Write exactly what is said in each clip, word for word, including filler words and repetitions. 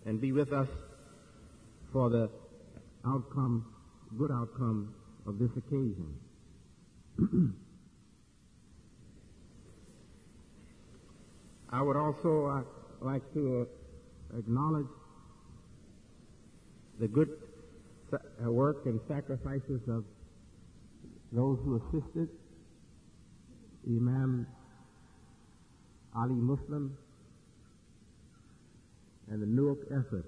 and be with us for the outcome, good outcome of this occasion. I would also uh, like to uh, acknowledge the good sa- work and sacrifices of those who assisted Imam Ali Muslim and the Newark effort,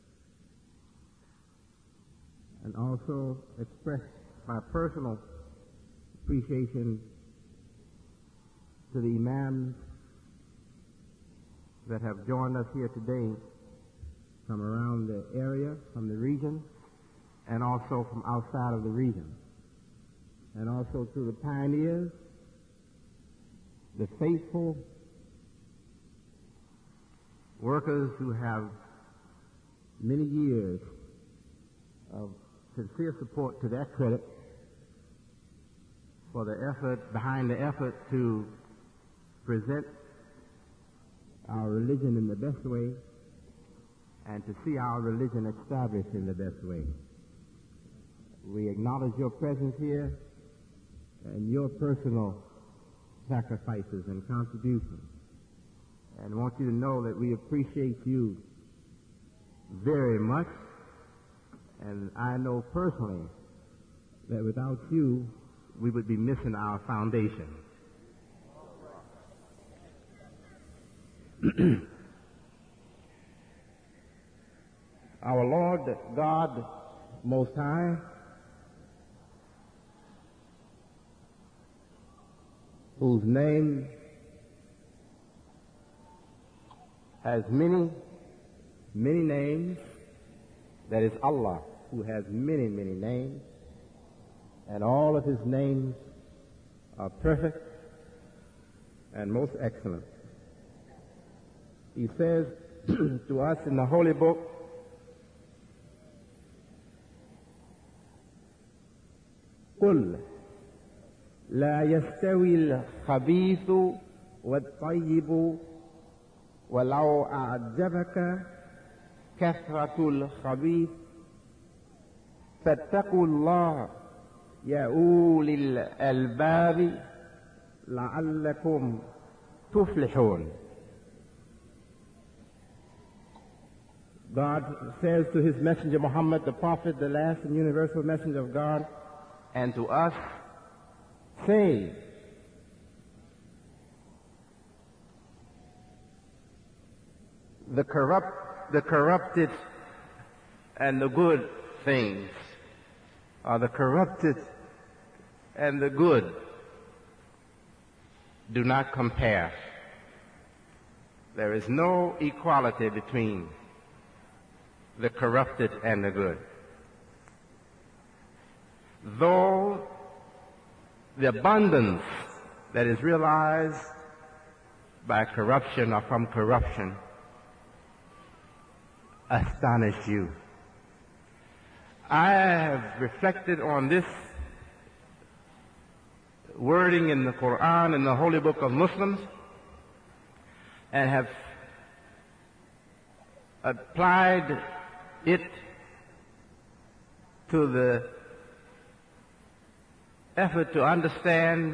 and also express my personal appreciation to the imams that have joined us here today from around the area, from the region, and also from outside of the region, and also to the pioneers, the faithful workers who have many years of sincere support to their credit for the effort, behind the effort to present our religion in the best way and to see our religion established in the best way. We acknowledge your presence here and your personal sacrifices and contributions, and want you to know that we appreciate you very much, and I know personally that without you we would be missing our foundation. Our Lord God Most High whose name has many, many names, that is Allah, who has many, many names, and all of his names are perfect and most excellent. He says to us in the Holy Book, قُلْ لَا يَسْتَوِي الْخَبِيثُ وَالطَّيِّبُ وَلَوْ أَعْجَبَكَ كَثْرَةُ الْخَبِيثِ فَاتَّقُوا اللَّهَ يَا أُولِي الْأَلْبَابِ لَعَلَّكُمْ تُفْلِحُونَ. God says to his messenger Muhammad, the prophet, the last and universal messenger of God, and to us, say, the corrupt, the corrupted and the good things are the corrupted and the good do not compare. There is no equality between the corrupted and the good. Though the abundance that is realized by corruption or from corruption astonish you. I have reflected on this wording in the Quran, in the Holy Book of Muslims, and have applied it to the effort to understand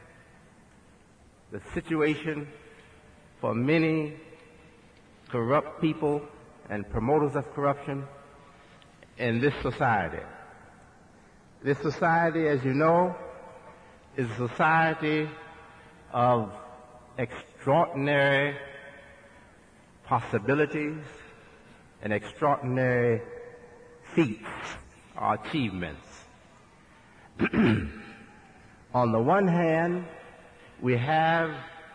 the situation for many corrupt people and promoters of corruption in this society. This society, as you know, is a society of extraordinary possibilities and extraordinary feats or achievements. On the one hand, we have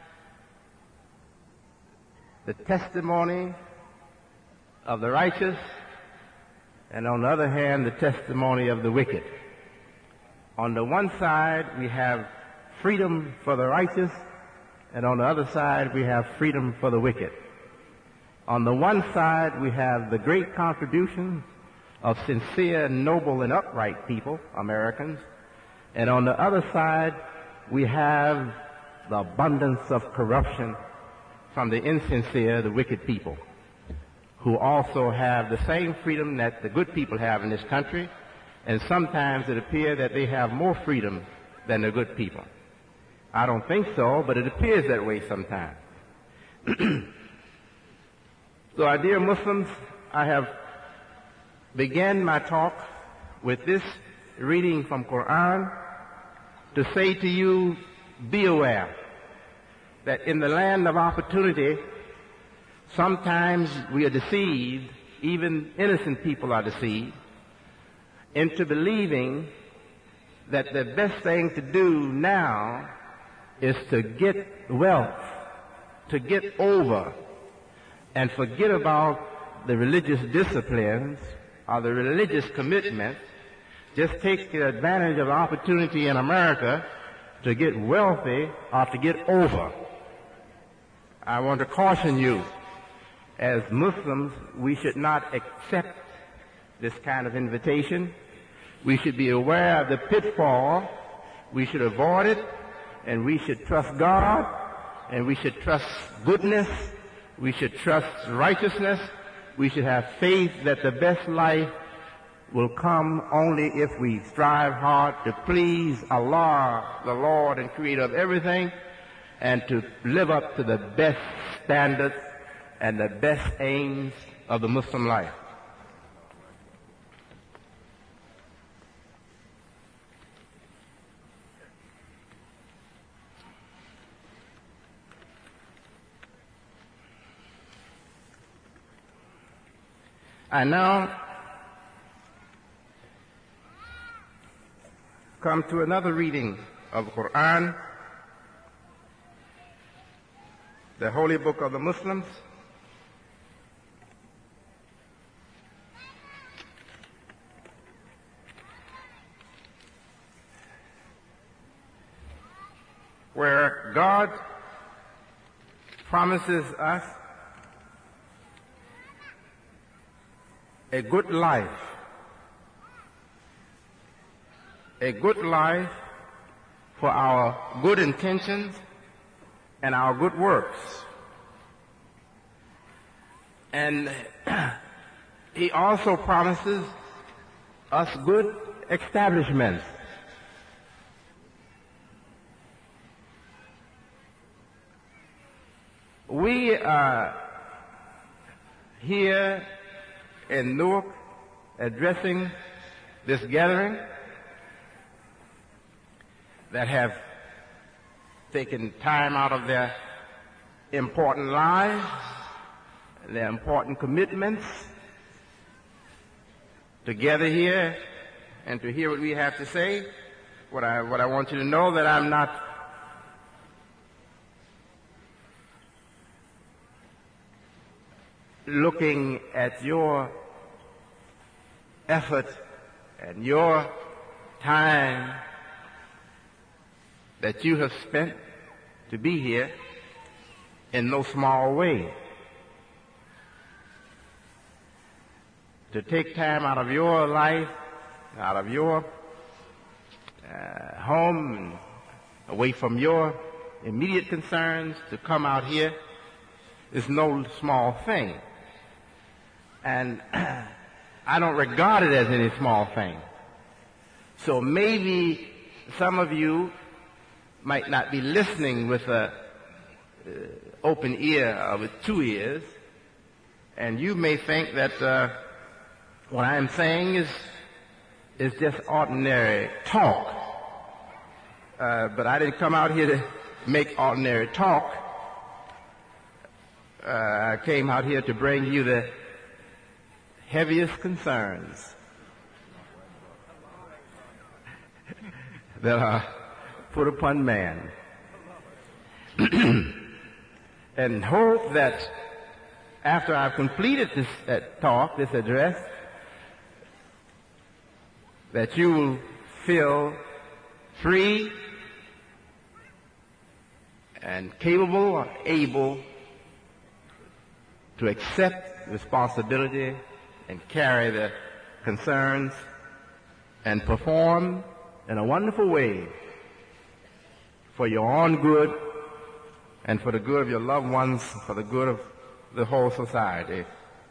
the testimony of the righteous, and on the other hand, the testimony of the wicked. On the one side, we have freedom for the righteous, and on the other side, we have freedom for the wicked. On the one side, we have the great contributions of sincere, noble, and upright people, Americans, and on the other side, we have the abundance of corruption from the insincere, the wicked people, who also have the same freedom that the good people have in this country, and sometimes it appears that they have more freedom than the good people. I don't think so, but it appears that way sometimes. So, our dear Muslims, I have began my talk with this reading from Quran to say to you, be aware that in the land of opportunity, sometimes we are deceived, even innocent people are deceived, into believing that the best thing to do now is to get wealth, to get over, and forget about the religious disciplines or the religious commitment. Just take advantage of the opportunity in America to get wealthy or to get over. I want to caution you, as Muslims, we should not accept this kind of invitation. We should be aware of the pitfall. We should avoid it, and we should trust God, and we should trust goodness. We should trust righteousness. We should have faith that the best life will come only if we strive hard to please Allah, the Lord and Creator of everything, and to live up to the best standards and the best aims of the Muslim life. I now come to another reading of the Quran, the holy book of the Muslims, where God promises us a good life, a good life for our good intentions and our good works. And he also promises us good establishments. We are here in Newark addressing this gathering that have taken time out of their important lives, their important commitments, to gather here and to hear what we have to say. What I, what I want you to know, that I'm not looking at your effort and your time that you have spent to be here in no small way. To take time out of your life, out of your uh, home, and away from your immediate concerns, to come out here is no small thing. And I don't regard it as any small thing. So maybe some of you might not be listening with an uh, open ear or with two ears, and you may think that uh, what I'm saying is is just ordinary talk. Uh, but I didn't come out here to make ordinary talk. Uh, I came out here to bring you the heaviest concerns that are put upon man. And hope that after I've completed this uh, talk, this address, that you will feel free and capable or able to accept responsibility and carry the concerns and perform in a wonderful way for your own good and for the good of your loved ones, for the good of the whole society.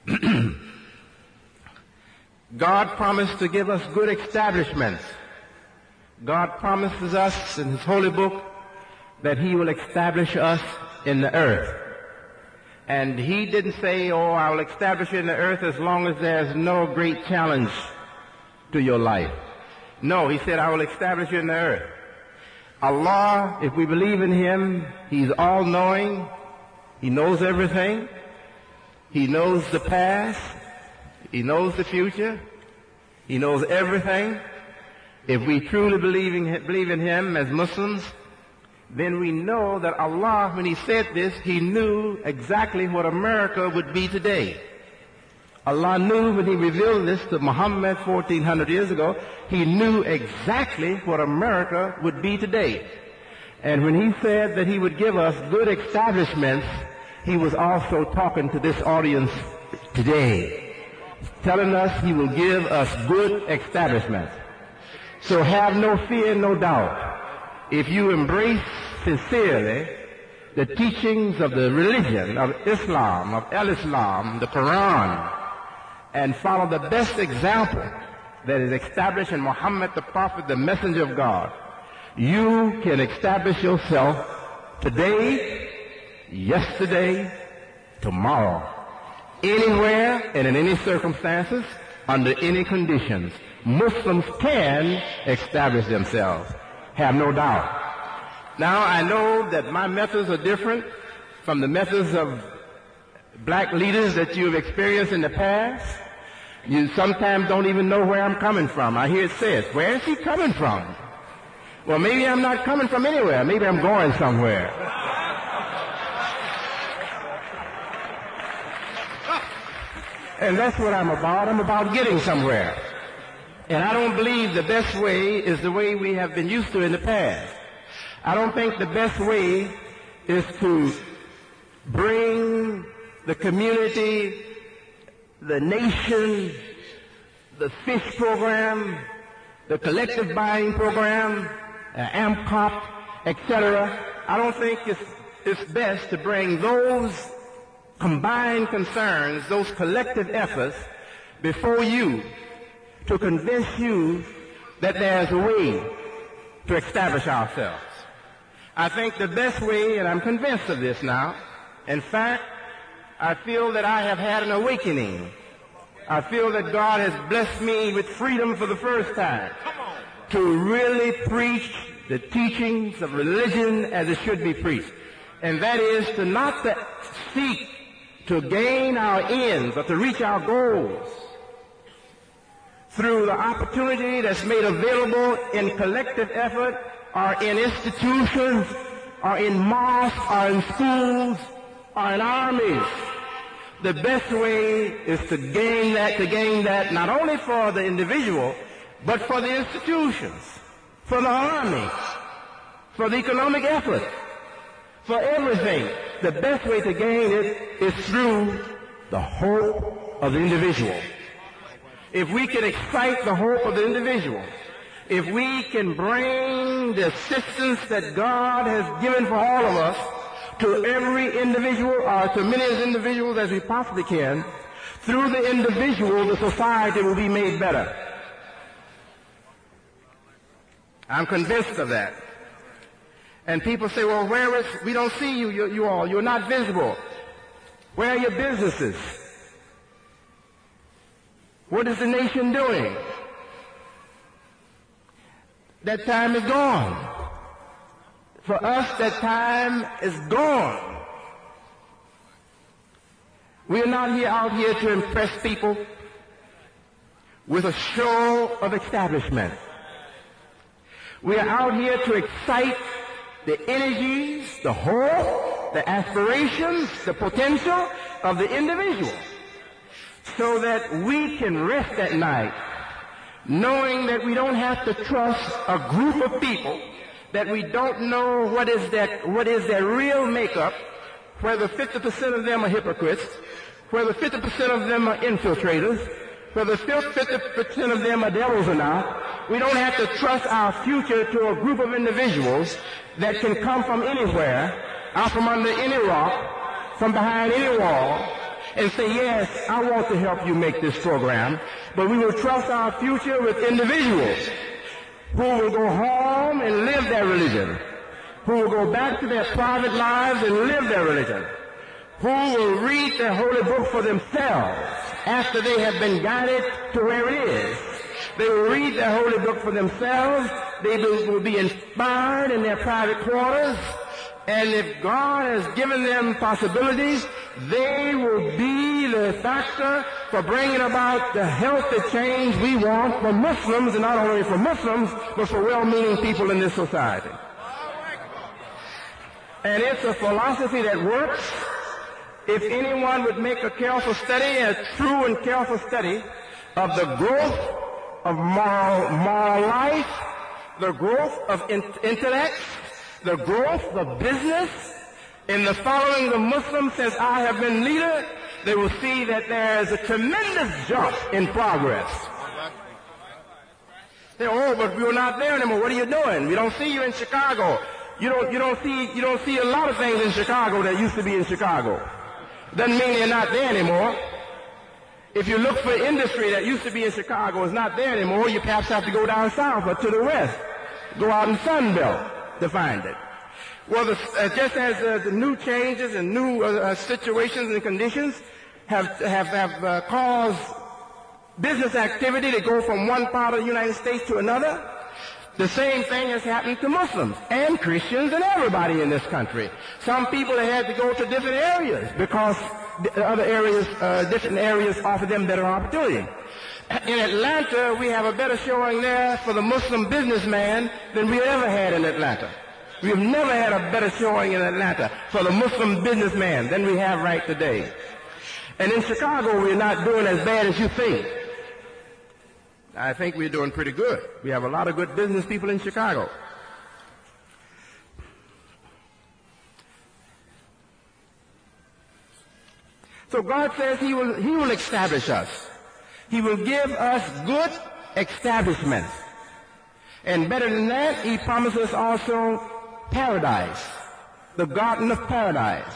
God promised to give us good establishments. God promises us in His holy book that He will establish us in the earth. And He didn't say, oh, I will establish you in the earth as long as there's no great challenge to your life. No, He said, I will establish you in the earth. Allah, if we believe in Him, He's all-knowing. He knows everything. He knows the past. He knows the future. He knows everything. If we truly believe in, believe in Him as Muslims, then we know that Allah, when He said this, He knew exactly what America would be today. Allah knew when He revealed this to Muhammad fourteen hundred years ago, He knew exactly what America would be today. And when He said that He would give us good establishments, He was also talking to this audience today, telling us He will give us good establishments. So have no fear, no doubt. If you embrace sincerely the teachings of the religion of Islam, of Al-Islam, the Quran, and follow the best example that is established in Muhammad the Prophet, the Messenger of God, you can establish yourself today, yesterday, tomorrow, anywhere and in any circumstances, under any conditions. Muslims can establish themselves. Have no doubt. Now, I know that my methods are different from the methods of black leaders that you've experienced in the past. You sometimes don't even know where I'm coming from. I hear it said, where is he coming from? Well, maybe I'm not coming from anywhere. Maybe I'm going somewhere. And that's what I'm about. I'm about getting somewhere. And I don't believe the best way is the way we have been used to in the past. I don't think the best way is to bring the community, the nation, the fish program, the collective buying program, uh, AMCOP, et cetera. I don't think it's, it's best to bring those combined concerns, those collective efforts before you to convince you that there's a way to establish ourselves. I think the best way, and I'm convinced of this now, in fact, I feel that I have had an awakening. I feel that God has blessed me with freedom for the first time to really preach the teachings of religion as it should be preached. And that is to not to seek to gain our ends or to reach our goals through the opportunity that's made available in collective effort or in institutions or in mosques or in schools or in armies. The best way is to gain that, to gain that not only for the individual, but for the institutions, for the army, for the economic effort, for everything. The best way to gain it is through the hope of the individual. If we can excite the hope of the individual, if we can bring the assistance that God has given for all of us to every individual, or to many as individuals as we possibly can, through the individual, the society will be made better. I'm convinced of that. And people say, well, where is, we don't see you, you, you all, you're not visible. Where are your businesses? What is the nation doing? That time is gone. For us, that time is gone. We're not here out here to impress people with a show of establishment. We are out here to excite the energies, the hope, the aspirations, the potential of the individual, so that we can rest at night knowing that we don't have to trust a group of people that we don't know what is their, what is their real makeup, whether fifty percent of them are hypocrites, whether fifty percent of them are infiltrators, whether fifty percent of them are devils or not. We don't have to trust our future to a group of individuals that can come from anywhere, out from under any rock, from behind any wall, and say, yes, I want to help you make this program, but we will trust our future with individuals who will go home and live their religion, who will go back to their private lives and live their religion, who will read their holy book for themselves after they have been guided to where it is. They will read their holy book for themselves. They will be inspired in their private quarters. And if God has given them possibilities, they will be the factor for bringing about the healthy change we want for Muslims, and not only for Muslims, but for well-meaning people in this society. And it's a philosophy that works. If anyone would make a careful study, a true and careful study of the growth of moral, moral life, the growth of in- intellect, the growth of business, in the following the Muslims since I have been leader, they will see that there is a tremendous jump in progress. They, oh, but we're not there anymore. What are you doing? We don't see you in Chicago. You don't, you don't see, you don't see a lot of things in Chicago that used to be in Chicago. Doesn't mean they're not there anymore. If you look for industry that used to be in Chicago is not there anymore, you perhaps have to go down south or to the west. Go out in Sun Belt to find it. Well, the, uh, just as uh, the new changes and new uh, uh, situations and conditions have have, have uh, caused business activity to go from one part of the United States to another, the same thing has happened to Muslims and Christians and everybody in this country. Some people have had to go to different areas because the other areas, uh, different areas offer them better opportunity. In Atlanta, we have a better showing there for the Muslim businessman than we ever had in Atlanta. We've never had a better showing in Atlanta for the Muslim businessman than we have right today. And in Chicago, we're not doing as bad as you think. I think we're doing pretty good. We have a lot of good business people in Chicago. So God says he will, he will establish us. He will give us good establishments. And better than that, he promises also paradise, the garden of paradise.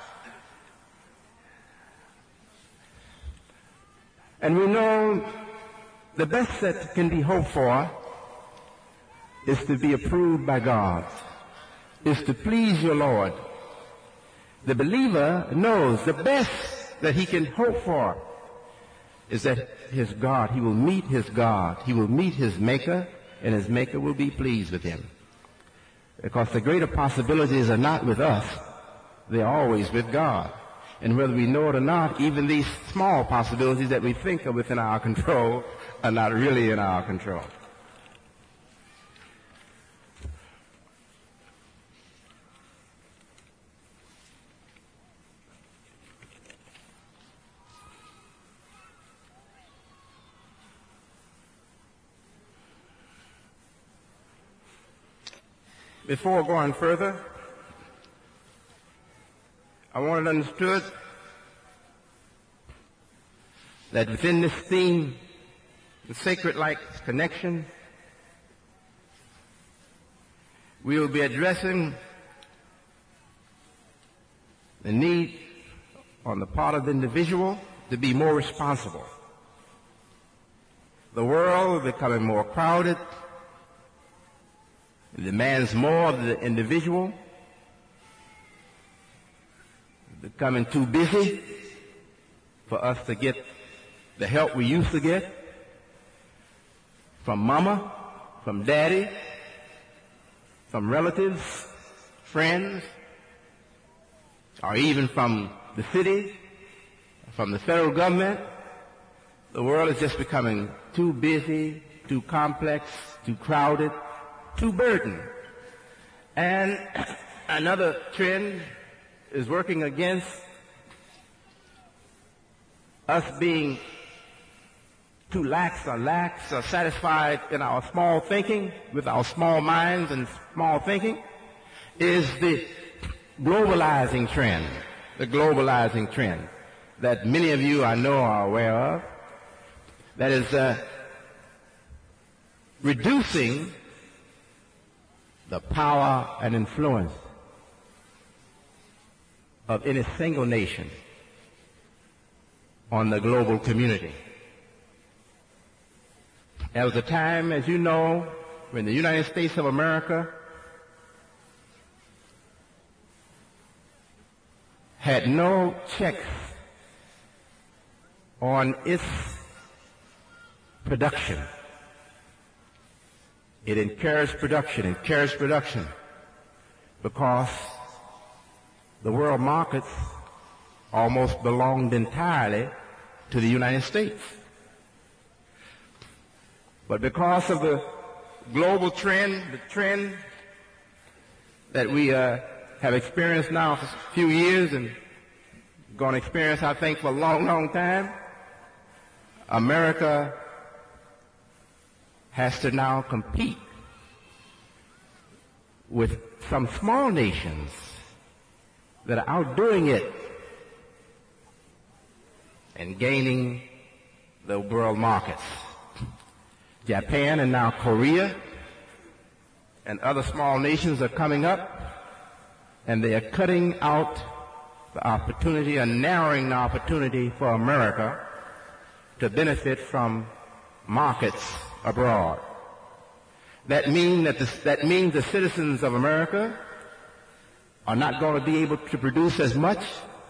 And we know the best that can be hoped for is to be approved by God, is to please your Lord. The believer knows the best that he can hope for is that his God, he will meet his God, he will meet his Maker, and his Maker will be pleased with him. Because the greater possibilities are not with us, they're always with God. And whether we know it or not, even these small possibilities that we think are within our control are not really in our control. Before going further, I want it understood that within this theme, the sacred-like connection, we will be addressing the need on the part of the individual to be more responsible. The world is becoming more crowded. It demands more of the individual. Becoming too busy for us to get the help we used to get from mama, from daddy, from relatives, friends, or even from the city, from the federal government. The world is just becoming too busy, too complex, too crowded, too burdened. And another trend is working against us being too lax or lax or satisfied in our small thinking, with our small minds and small thinking, is the globalizing trend, the globalizing trend that many of you I know are aware of, that is uh, reducing the power and influence of any single nation on the global community. There was a time, as you know, when the United States of America had no checks on its production. It encouraged production, encouraged production, because the world markets almost belonged entirely to the United States. But because of the global trend, the trend that we uh, have experienced now for a few years and going to experience, I think, for a long, long time, America has to now compete with some small nations that are outdoing it and gaining the world markets. Japan and now Korea and other small nations are coming up, and they are cutting out the opportunity and narrowing the opportunity for America to benefit from markets abroad. That, mean that, the, that means the citizens of America are not going to be able to produce as much.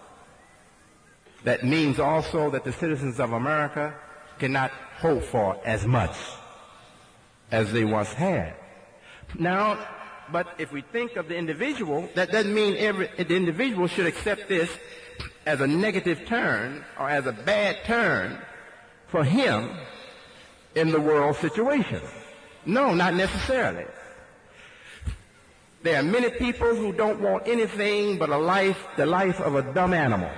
That means also that the citizens of America cannot hope for as much as they once had. Now, but if we think of the individual, that doesn't mean every the individual should accept this as a negative turn or as a bad turn for him in the world situation. No, not necessarily. There are many people who don't want anything but a life, the life of a dumb animal.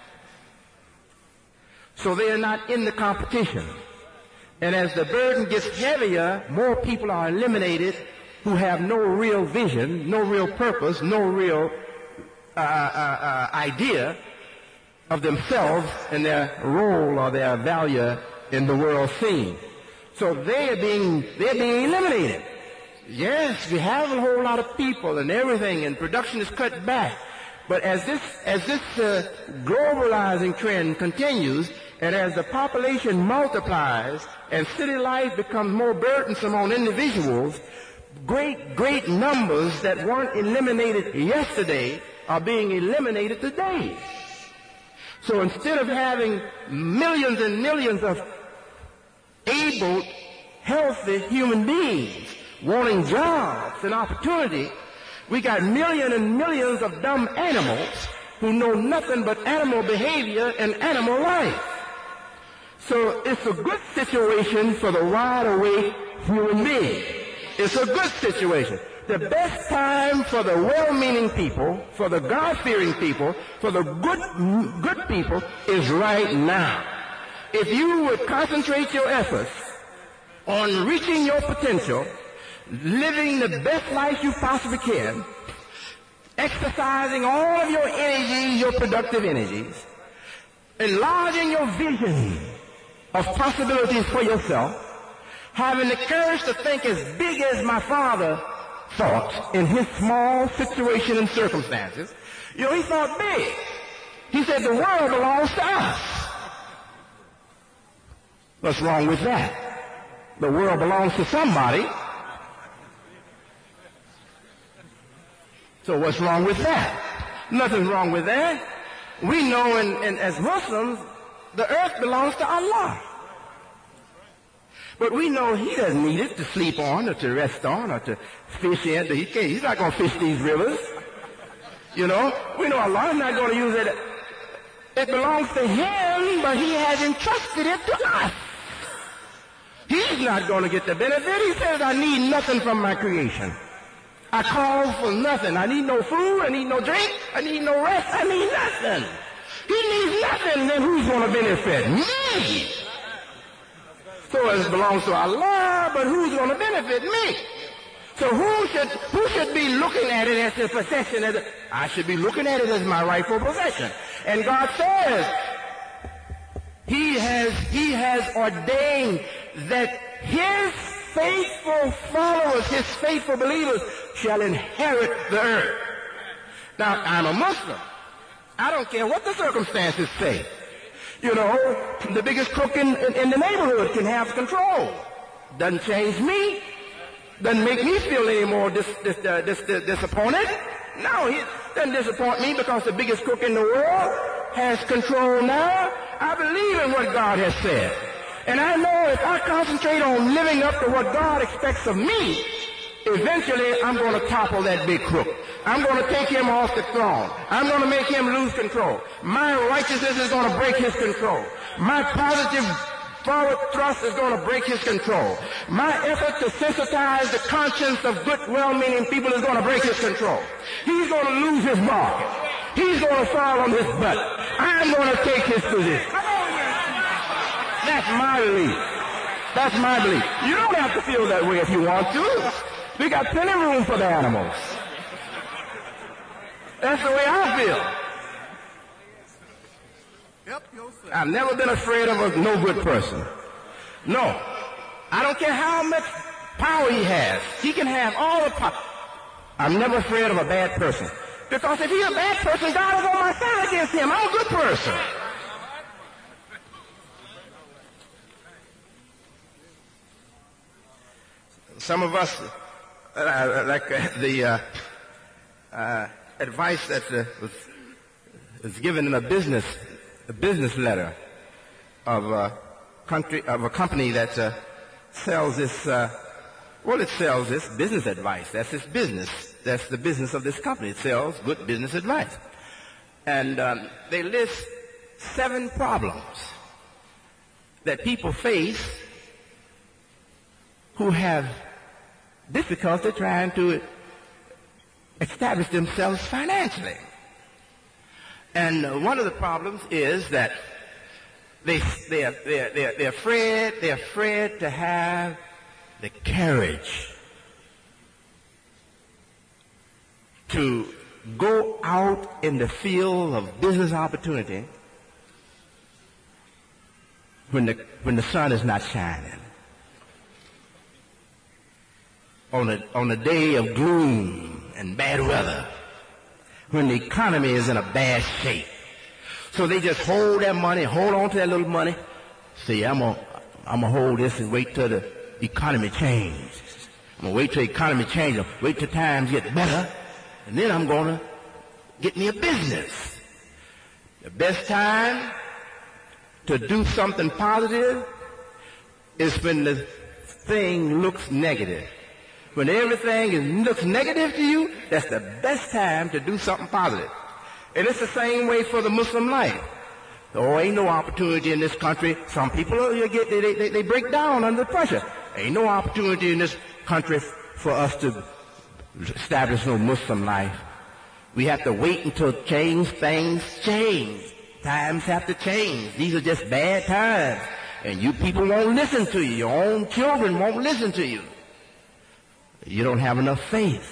So they are not in the competition. And as the burden gets heavier, more people are eliminated who have no real vision, no real purpose, no real uh, uh, uh, idea of themselves and their role or their value in the world scene. So they are being, they're being eliminated. Yes, we have a whole lot of people and everything, and production is cut back. But as this, as this uh, globalizing trend continues, and as the population multiplies and city life becomes more burdensome on individuals, great, great numbers that weren't eliminated yesterday are being eliminated today. So instead of having millions and millions of able, healthy human beings wanting jobs and opportunity, we got millions and millions of dumb animals who know nothing but animal behavior and animal life. So it's a good situation for the wide-awake human being. It's a good situation. The best time for the well-meaning people, for the God-fearing people, for the good, good people is right now. If you would concentrate your efforts on reaching your potential, living the best life you possibly can, exercising all of your energies, your productive energies, enlarging your vision of possibilities for yourself, having the courage to think as big as my father thought in his small situation and circumstances. You know, he thought big. He said the world belongs to us. What's wrong with that? The world belongs to somebody. So what's wrong with that? Nothing's wrong with that. We know in, in, as Muslims, the earth belongs to Allah. But we know he doesn't need it to sleep on or to rest on or to fish in. He can't, he's not going to fish these rivers. You know, we know Allah is not going to use it. It belongs to him, but he has entrusted it to us. He's not going to get the benefit. He says, I need nothing from my creation. I call for nothing. I need no food. I need no drink. I need no rest. I need nothing. He needs nothing. Then who's going to benefit? Me. So it belongs to Allah, but who's going to benefit? Me. So who should who should be looking at it as a possession? As a, I should be looking at it as my rightful possession. And God says He has He has ordained that His faithful followers, His faithful believers, shall inherit the earth. Now, I'm a Muslim. I don't care what the circumstances say. You know, the biggest crook in, in, in the neighborhood can have control. Doesn't change me. Doesn't make me feel any more dis, dis, uh, dis, dis, disappointed. No, he doesn't disappoint me because the biggest crook in the world has control now. I believe in what God has said. And I know if I concentrate on living up to what God expects of me, eventually I'm going to topple that big crook. I'm going to take him off the throne. I'm going to make him lose control. My righteousness is going to break his control. My positive forward thrust is going to break his control. My effort to sensitize the conscience of good, well-meaning people is going to break his control. He's going to lose his market. He's going to fall on his butt. I'm going to take his position. That's my belief. That's my belief. You don't have to feel that way if you want to. We got plenty of room for the animals. That's the way I feel. I've never been afraid of a no good person. No. I don't care how much power he has. He can have all the power. I'm never afraid of a bad person. Because if he's a bad person, God is on my side against him. I'm a good person. Some of us, uh, like uh, the uh, uh, advice that uh, was, was given in a business a business letter of a country of a company that uh, sells this. Uh, well, it sells this business advice. That's its business. That's the business of this company. It sells good business advice, and um, they list seven problems that people face who have difficulty trying to establish themselves financially. And uh, one of the problems is that they, they're, they're, they're, they're afraid, they're afraid to have the courage to go out in the field of business opportunity when the, when the sun is not shining. On a, on a day of gloom and bad weather, when the economy is in a bad shape. So they just hold their money, hold on to that little money, say, I'm going I'm to hold this and wait till the economy changes. I'm going to wait till the economy changes, wait till times get better, and then I'm going to get me a business. The best time to do something positive is when the thing looks negative. When everything is, looks negative to you, that's the best time to do something positive. And it's the same way for the Muslim life. Oh, ain't no opportunity in this country. Some people, you get, they, they, they break down under pressure. Ain't no opportunity in this country for us to establish no Muslim life. We have to wait until change, things change. Times have to change. These are just bad times. And you people won't listen to you. Your own children won't listen to you. You don't have enough faith.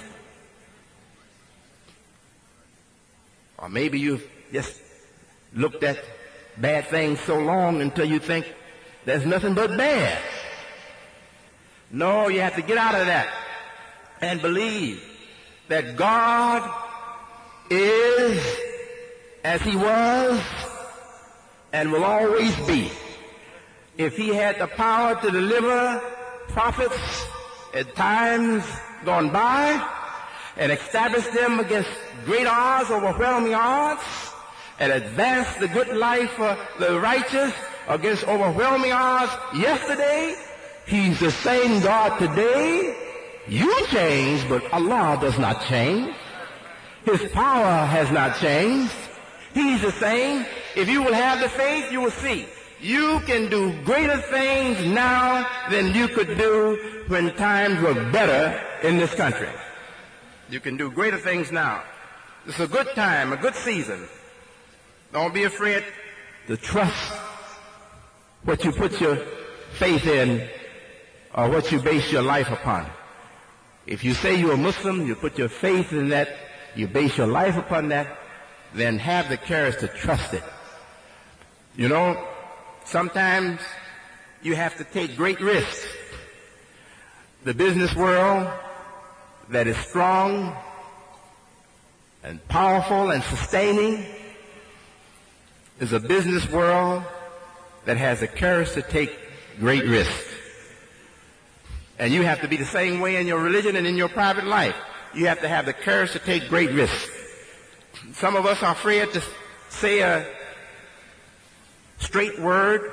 Or maybe you've just looked at bad things so long until you think there's nothing but bad. No, you have to get out of that and believe that God is as he was and will always be. If he had the power to deliver prophets at times gone by and establish them against great odds, overwhelming odds, and advance the good life for the righteous against overwhelming odds yesterday, he's the same God today. You change, but Allah does not change. His power has not changed. He's the same. If you will have the faith, you will see. You can do greater things now than you could do when times were better in this country. You can do greater things now. It's a good time, a good season. Don't be afraid to trust what you put your faith in or what you base your life upon. If you say you're a Muslim, you put your faith in that, you base your life upon that, then have the courage to trust it. You know, sometimes you have to take great risks. The business world that is strong and powerful and sustaining is a business world that has the courage to take great risks. And you have to be the same way in your religion and in your private life. You have to have the courage to take great risks. Some of us are afraid to say a straight word,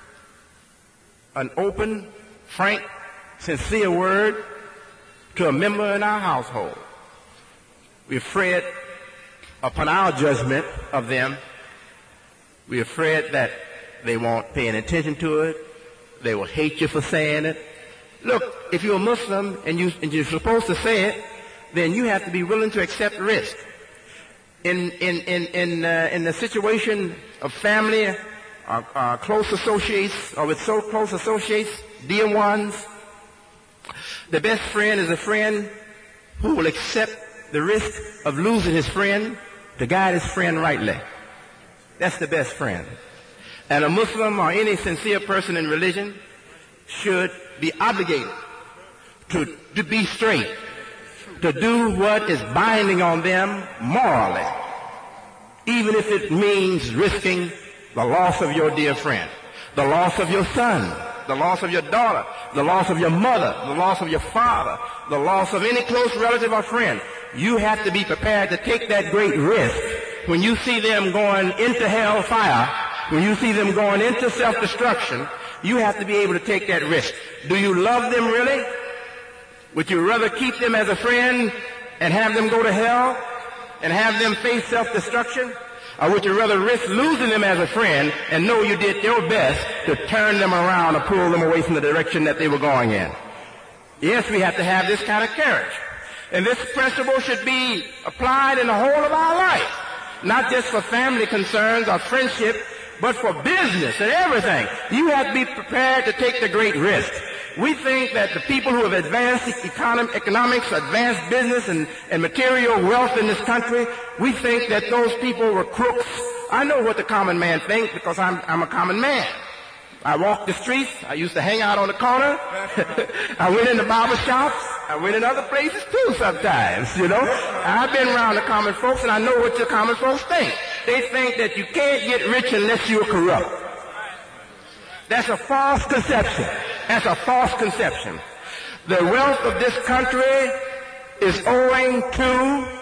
an open, frank, sincere word to a member in our household. We're afraid upon our judgment of them. We're afraid that they won't pay any attention to it. They will hate you for saying it. Look, if you're a Muslim and, you, and you're supposed to say it, then you have to be willing to accept risk. In, in, in, in, uh, in the situation of family, or, or close associates, or with so close associates, dear ones, the best friend is a friend who will accept the risk of losing his friend to guide his friend rightly. That's the best friend. And a Muslim or any sincere person in religion should be obligated to, to be straight, to do what is binding on them morally, even if it means risking the loss of your dear friend, the loss of your son, the loss of your daughter, the loss of your mother, the loss of your father, the loss of any close relative or friend. You have to be prepared to take that great risk. When you see them going into hellfire, when you see them going into self-destruction, you have to be able to take that risk. Do you love them really? Would you rather keep them as a friend and have them go to hell and have them face self-destruction? Or would you rather risk losing them as a friend and know you did your best to turn them around or pull them away from the direction that they were going in? Yes, we have to have this kind of courage. And this principle should be applied in the whole of our life, not just for family concerns or friendship, but for business and everything. You have to be prepared to take the great risk. We think that the people who have advanced economic, economics, advanced business, and, and material wealth in this country, we think that those people were crooks. I know what the common man thinks because I'm, I'm a common man. I walked the streets. I used to hang out on the corner. I went into barber shops. I went in other places too sometimes, you know. I've been around the common folks, and I know what the common folks think. They think that you can't get rich unless you're corrupt. That's a false conception. That's a false conception. The wealth of this country is owing to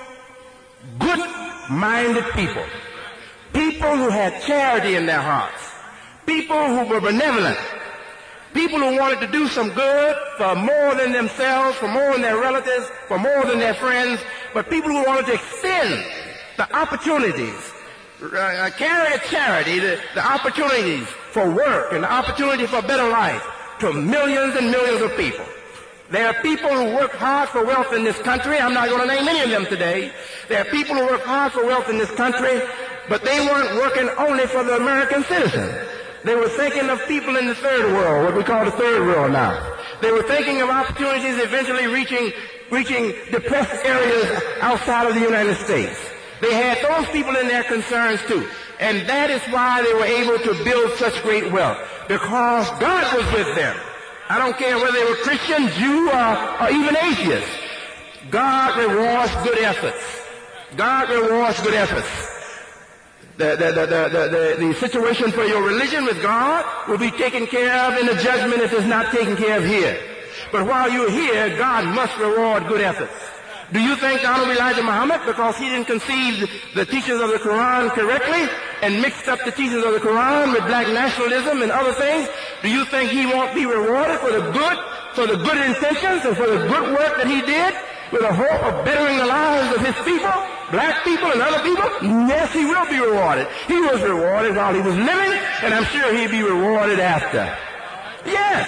good-minded people. People who had charity in their hearts. People who were benevolent. People who wanted to do some good for more than themselves, for more than their relatives, for more than their friends, but people who wanted to extend the opportunities, uh, carry a charity, the, the opportunities for work and the opportunity for a better life to millions and millions of people. There are people who work hard for wealth in this country. I'm not going to name any of them today. There are people who work hard for wealth in this country, but they weren't working only for the American citizen. They were thinking of people in the third world, what we call the third world now. They were thinking of opportunities eventually reaching, reaching depressed areas outside of the United States. They had those people in their concerns too. And that is why they were able to build such great wealth, because God was with them. I don't care whether they were Christian, Jew, or, or even atheist. God rewards good efforts. God rewards good efforts. The, the, the, the, the, the situation for your religion with God will be taken care of in the judgment if it's not taken care of here. But while you're here, God must reward good efforts. Do you think Honorable Elijah Muhammad, because he didn't conceive the teachings of the Quran correctly and mixed up the teachings of the Quran with black nationalism and other things, do you think he won't be rewarded for the good, for the good intentions and for the good work that he did with the hope of bettering the lives of his people, black people and other people? Yes, he will be rewarded. He was rewarded while he was living, and I'm sure he'll be rewarded after. Yes.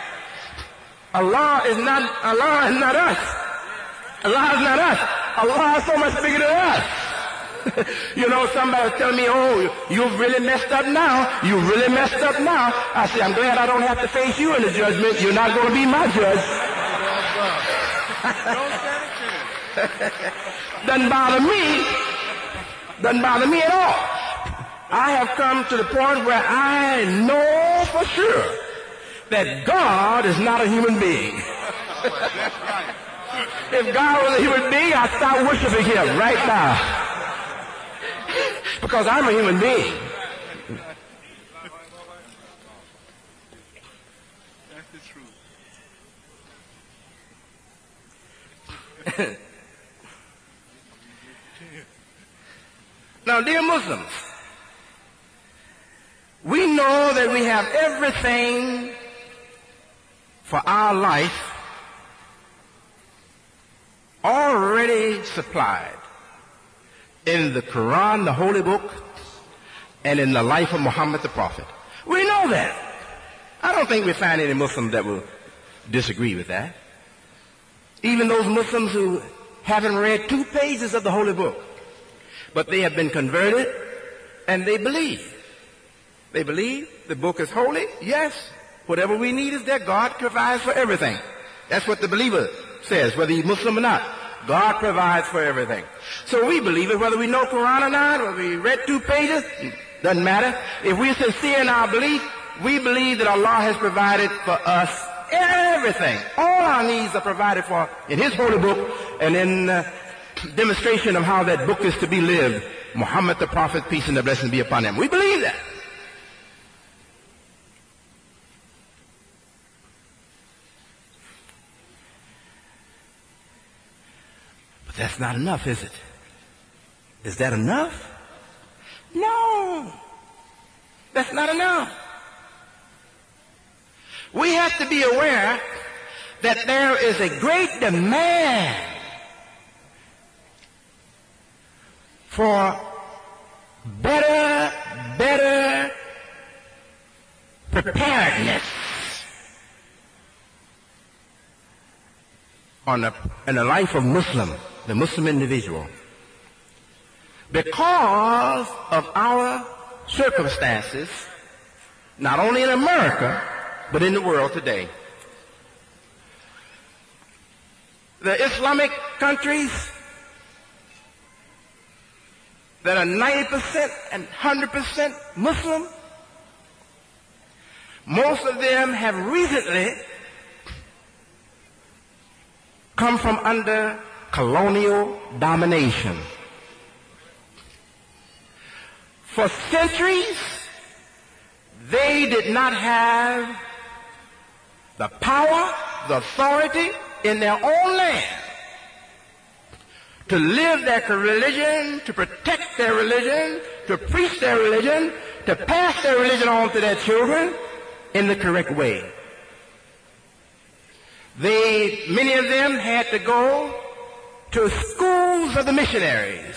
Allah is not, Allah is not us. Allah is not us. Allah is so much bigger than us. You know, somebody tell me, oh, you've really messed up now. You've really messed up now. I say, I'm glad I don't have to face you in the judgment. You're not going to be my judge. Doesn't bother me. Doesn't bother me at all. I have come to the point where I know for sure that God is not a human being. If God was a human being, I'd start worshiping him right now. Because I'm a human being. Now, dear Muslims, we know that we have everything for our life already supplied in the Quran, the Holy Book, and in the life of Muhammad the Prophet. We know that. I don't think we find any Muslims that will disagree with that. Even those Muslims who haven't read two pages of the Holy Book, but they have been converted and they believe. They believe the book is holy. Yes, whatever we need is there. God provides for everything. That's what the believer says, whether he's Muslim or not. God provides for everything. So we believe it, whether we know Quran or not, whether we read two pages, doesn't matter. If we're sincere in our belief, we believe that Allah has provided for us everything. All our needs are provided for in His holy book and in uh, demonstration of how that book is to be lived. Muhammad the Prophet, peace and the blessing be upon him. We believe that. But that's not enough, is it? Is that enough? No. That's not enough. We have to be aware that there is a great demand for better, better preparedness on the, in the life of Muslim, the Muslim individual, because of our circumstances, not only in America, but in the world today. The Islamic countries that are ninety percent and one hundred percent Muslim, most of them have recently come from under colonial domination. For centuries, they did not have the power, the authority in their own land to live their religion, to protect their religion, to preach their religion, to pass their religion on to their children in the correct way. They, many of them had to go to schools of the missionaries.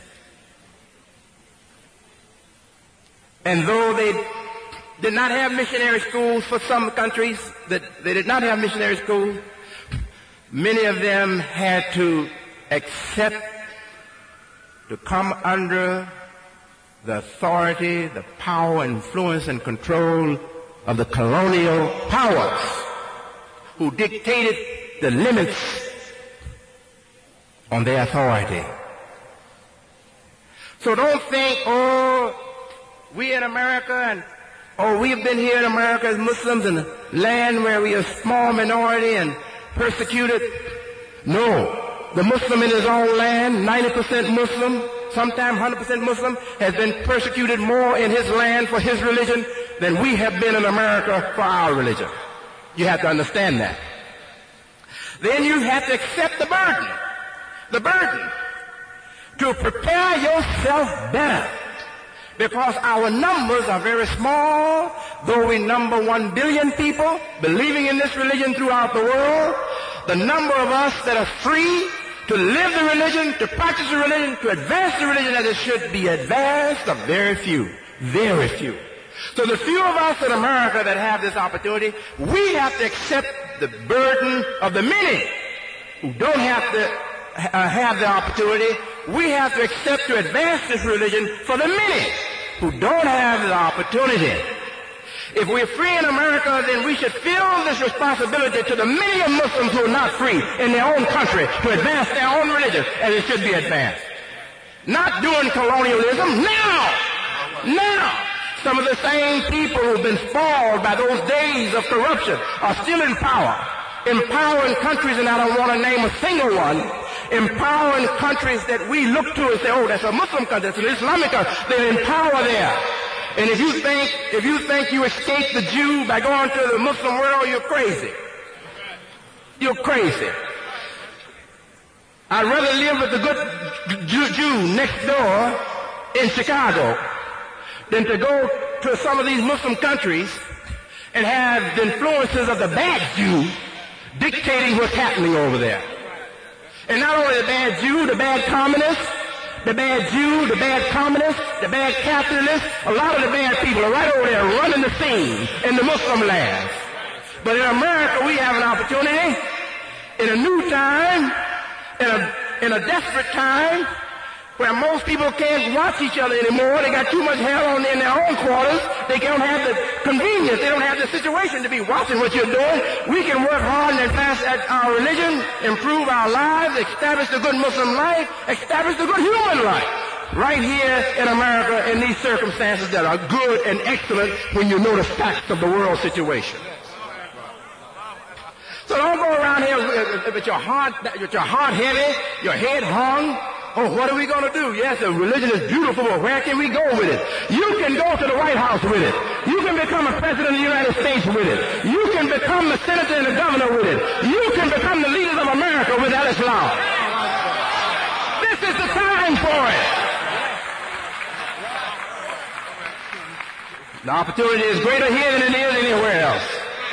And though they did not have missionary schools for some countries, that they did not have missionary schools, many of them had to accept to come under the authority, the power, influence, and control of the colonial powers who dictated the limits on their authority. So don't think, oh, we in America and Oh, we've been here in America as Muslims in a land where we are a small minority and persecuted. No. The Muslim in his own land, ninety percent Muslim, sometimes one hundred percent Muslim, has been persecuted more in his land for his religion than we have been in America for our religion. You have to understand that. Then you have to accept the burden. The burden to prepare yourself better. Because our numbers are very small, though we number one billion people believing in this religion throughout the world, the number of us that are free to live the religion, to practice the religion, to advance the religion as it should be advanced are very few. Very few. So the few of us in America that have this opportunity, we have to accept the burden of the many who don't have to uh, have the opportunity. We have to accept to advance this religion for the many who don't have the opportunity. If we're free in America, then we should feel this responsibility to the many of Muslims who are not free in their own country to advance their own religion as it should be advanced. Not doing colonialism now. Now. Some of the same people who've been spoiled by those days of corruption are still in power. Empowering countries, and I don't want to name a single one, empowering countries that we look to and say, oh, that's a Muslim country, that's an Islamic country. They're in power there. And if you think, if you think you escape the Jew by going to the Muslim world, you're crazy. You're crazy. I'd rather live with the good Jew, Jew next door in Chicago than to go to some of these Muslim countries and have the influences of the bad Jew dictating what's happening over there. And not only the bad Jew, the bad communist, the bad Jew, the bad communist, the bad capitalist, a lot of the bad people are right over there running the scene in the Muslim lands. But in America, we have an opportunity in a new time, in a, in a desperate time, where most people can't watch each other anymore. They got too much hell on in their own quarters. They don't have the convenience. They don't have the situation to be watching what you're doing. We can work hard and advance our religion, improve our lives, establish the good Muslim life, establish the good human life. Right here in America in these circumstances that are good and excellent when you know the facts of the world situation. So don't go around here with your heart, with your heart heavy, your head hung. Oh, what are we going to do? Yes, the religion is beautiful, but where can we go with it? You can go to the White House with it. You can become a president of the United States with it. You can become the senator and the governor with it. You can become the leaders of America with Al-Islam. This is the time for it. The opportunity is greater here than it is anywhere else.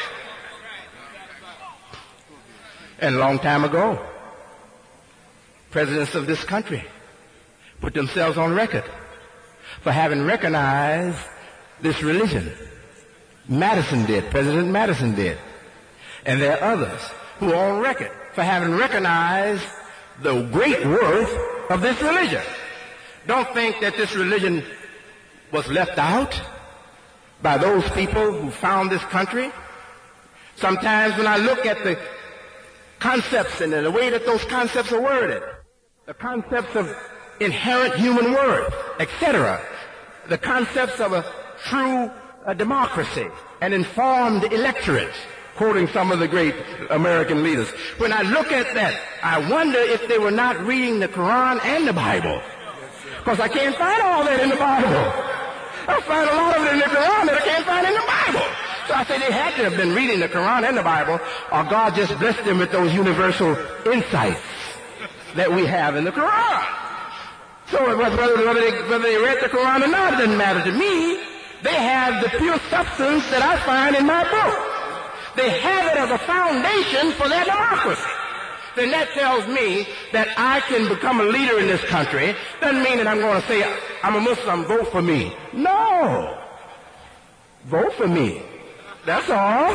And a long time ago, presidents of this country put themselves on record for having recognized this religion. Madison did. President Madison did. And there are others who are on record for having recognized the great worth of this religion. Don't think that this religion was left out by those people who found this country. Sometimes when I look at the concepts and the way that those concepts are worded, the concepts of inherent human worth, et cetera, the concepts of a true uh, democracy, an informed electorate, quoting some of the great American leaders. When I look at that, I wonder if they were not reading the Quran and the Bible, because I can't find all that in the Bible. I find a lot of it in the Quran that I can't find in the Bible. So I say they had to have been reading the Quran and the Bible, or God just blessed them with those universal insights that we have in the Quran. So whether, whether, they, whether they read the Quran or not, it doesn't matter to me. They have the pure substance that I find in my book. They have it as a foundation for their democracy. Then that tells me that I can become a leader in this country. Doesn't mean that I'm going to say, I'm a Muslim, vote for me. No. Vote for me. That's all.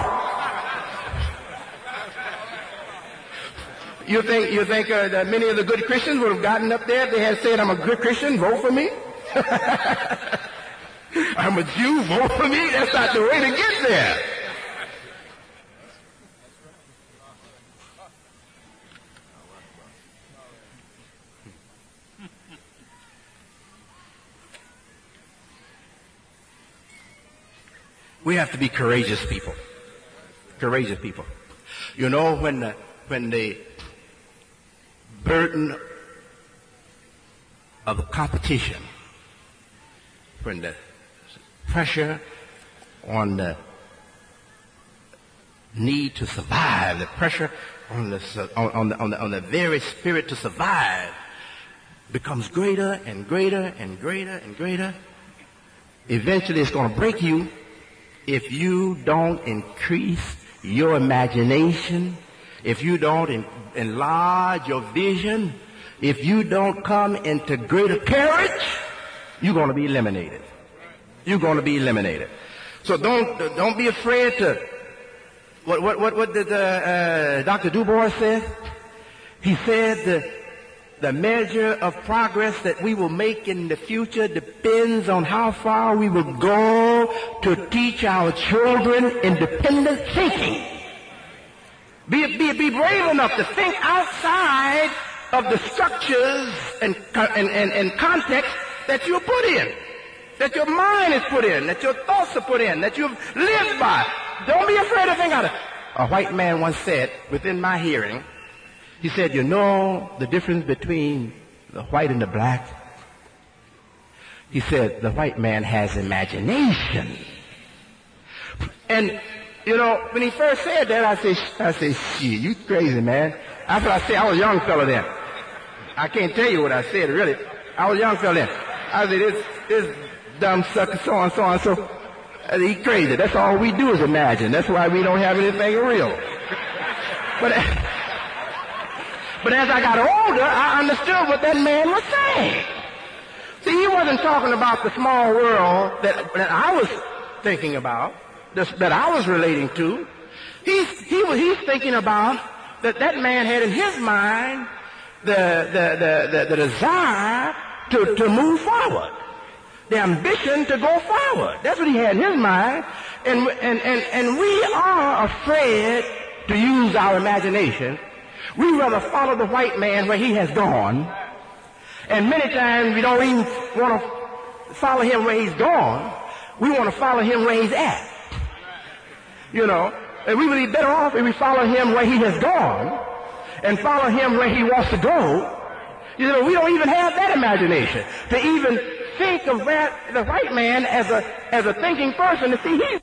You think you think uh, that many of the good Christians would have gotten up there if they had said, I'm a good Christian, vote for me? I'm a Jew, vote for me? That's not the way to get there. We have to be courageous people. Courageous people. You know, when the, when the burden of the competition, when the pressure on the need to survive, the pressure on the, on, on the, on the, on the very spirit to survive becomes greater and greater and greater and greater, eventually it's going to break you if you don't increase your imagination, if you don't en- enlarge your vision, if you don't come into greater courage, you're going to be eliminated. You're going to be eliminated. So don't don't be afraid to. What what what what did uh, uh, Doctor Du Bois say? He said the the measure of progress that we will make in the future depends on how far we will go to teach our children independent thinking. Be, be, be brave enough to think outside of the structures and, and, and, and context that you're put in, that your mind is put in, that your thoughts are put in, that you've lived by. Don't be afraid to think out of it. A white man once said, within my hearing, he said, you know the difference between the white and the black? He said, the white man has imagination. And, you know, when he first said that, I said, I said, shit, you crazy, man. That's what I said. I was a young fella then. I can't tell you what I said, really. I was a young fella then. I said, this, this dumb sucker, so and so and so. I said, he crazy. That's all we do is imagine. That's why we don't have anything real. But, but as I got older, I understood what that man was saying. See, he wasn't talking about the small world that, that I was thinking about, this, that I was relating to. He's, he was, he's thinking about that that man had in his mind the, the, the, the, the desire to, to move forward, the ambition to go forward. That's what he had in his mind. And, and, and, and we are afraid to use our imagination. We rather follow the white man where he has gone. And many times we don't even want to follow him where he's gone. We want to follow him where he's at. You know, and we would be better off if we follow him where he has gone and follow him where he wants to go. You know, we don't even have that imagination to even think of that, the white man as a, as a thinking person to see he's